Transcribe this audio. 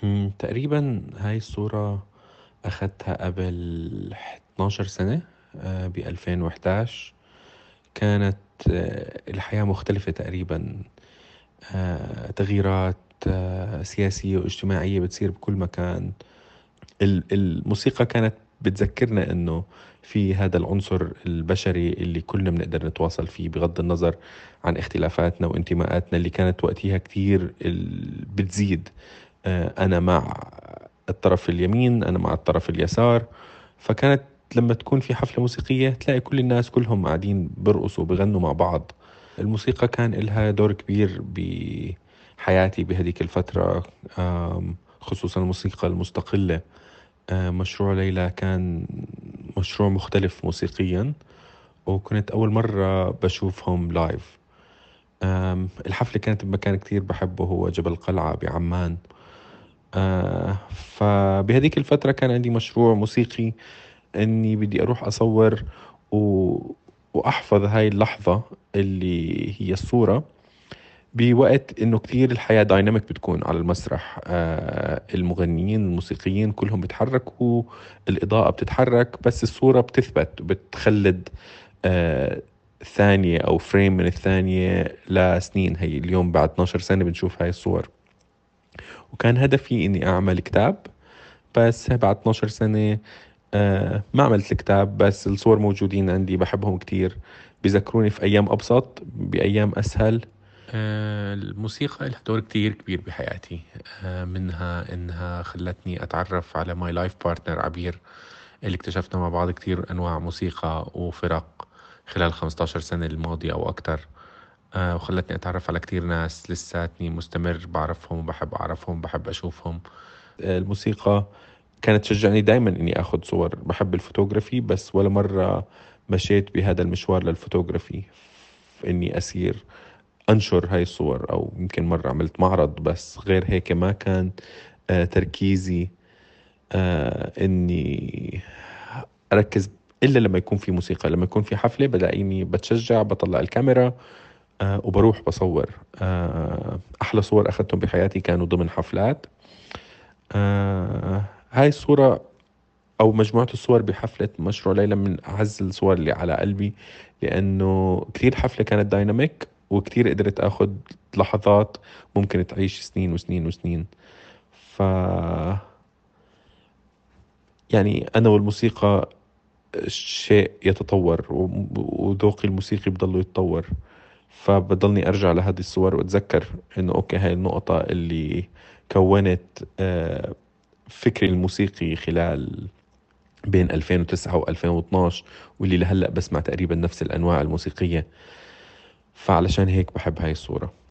تقريبا هاي الصورة أخدتها قبل 12 سنة، ب 2011. كانت الحياة مختلفة تقريبا. تغييرات سياسية واجتماعية بتصير بكل مكان. الموسيقى كانت بتذكرنا إنه في هذا العنصر البشري اللي كلنا بنقدر نتواصل فيه بغض النظر عن اختلافاتنا وانتماءاتنا اللي كانت وقتها كتير بتزيد. أنا مع الطرف اليمين، أنا مع الطرف اليسار. فكانت لما تكون في حفلة موسيقية تلاقي كل الناس كلهم قاعدين برقصوا وبغنوا مع بعض. الموسيقى كان لها دور كبير بحياتي بهذيك الفترة، خصوصا الموسيقى المستقلة. مشروع ليلى كان مشروع مختلف موسيقيا، وكنت أول مرة بشوفهم لايف. الحفلة كانت بمكان كتير بحبه، هو جبل قلعة بعمان. فبهذيك الفترة كان عندي مشروع موسيقي اني بدي اروح اصور و... واحفظ هاي اللحظة اللي هي الصورة، بوقت انه كتير الحياة دايناميك بتكون على المسرح. المغنيين الموسيقيين كلهم بيتحركوا، الإضاءة بتتحرك، بس الصورة بتثبت بتخلد ثانية أو فريم من الثانية لسنين. هي اليوم بعد 12 سنة بنشوف هاي الصور. وكان هدفي إني أعمل كتاب، بس بعد 12 سنة ما عملت الكتاب، بس الصور موجودين عندي، بحبهم كتير، بيذكروني في أيام أبسط بأيام أسهل. الموسيقى لها دور كتير كبير بحياتي. منها إنها خلتني أتعرف على ماي لايف بارتنر عبير، اللي اكتشفنا مع بعض كتير أنواع موسيقى وفرق خلال 15 سنة الماضية أو أكتر. وخلتني أتعرف على كتير ناس لساتني مستمر بعرفهم وبحب أعرفهم، بحب أشوفهم. الموسيقى كانت تشجعني دائما إني أخذ صور. بحب الفوتوغرافي، بس ولا مرة مشيت بهذا المشوار للفوتوغرافي، في إني أسير أنشر هاي الصور. أو يمكن مرة عملت معرض، بس غير هيك ما كان تركيزي إني أركز إلا لما يكون في موسيقى. لما يكون في حفلة بلاقيني بتشجع، بطلع الكاميرا وبروح بصور. أحلى صور أخذتهم بحياتي كانوا ضمن حفلات. هاي الصورة أو مجموعة الصور بحفلة مشروع ليلى من أعز الصور اللي على قلبي، لأنه كتير حفلة كانت دايناميك، وكتير قدرت أخذ لحظات ممكن تعيش سنين وسنين وسنين. ف يعني أنا والموسيقى شيء يتطور، وذوقي الموسيقي بضله يتطور. فبضلني أرجع لهذه الصور وأتذكر إنه أوكي، هاي النقطة اللي كونت فكري الموسيقي خلال بين 2009 و2012، واللي لهلأ بسمع تقريبا نفس الأنواع الموسيقية. فعلشان هيك بحب هاي الصورة.